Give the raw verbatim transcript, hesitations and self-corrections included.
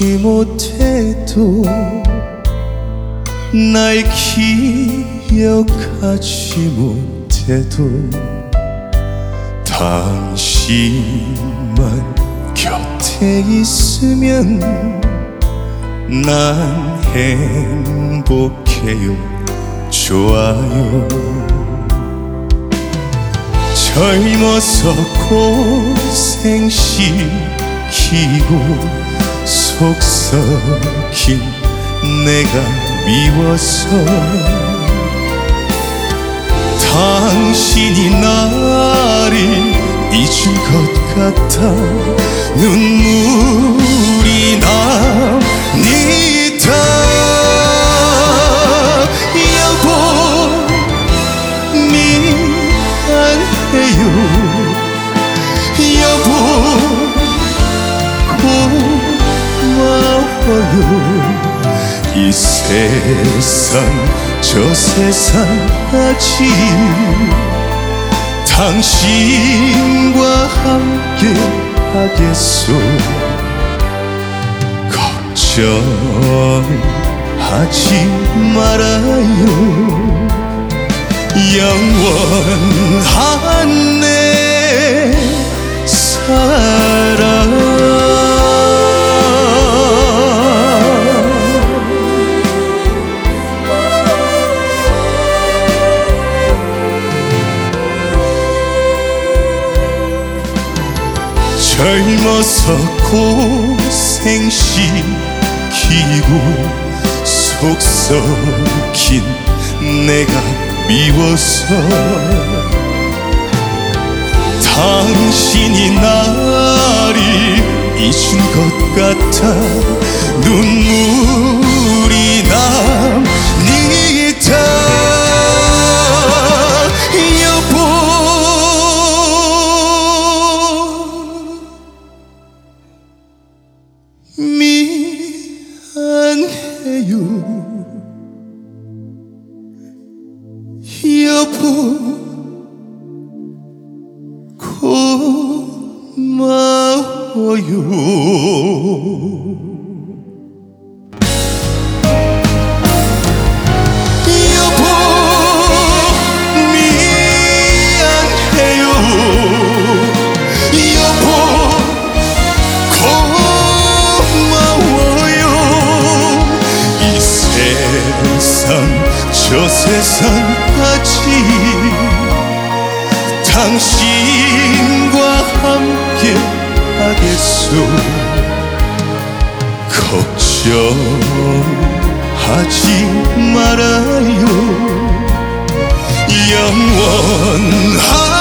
잊지 못해도 날 기억하지 못해도 당신만 곁에 있으면 난 행복해요. 좋아요. 젊어서 고생시키고 속 썩인 내가 미워서 당신이 나를 잊은 것 같아 눈물이 납니다. 여보 미안해요. 여보 고마워요. 이 세상 저 세상까지 당신과 함께 하겠소. 걱정하지 말아요. 영원한 내 사랑. 젊어서 고생시키고 속 썩인 내가 미워서 당신이 나를 잊은 것 같아 눈물이 납니다. 여보 미안해요. 여보 고마워요. 여보 미안해요. 여보 고마워요. 이 세상 저 세상까지 당신과 함께 하겠소. 걱정하지 말아요. 영원한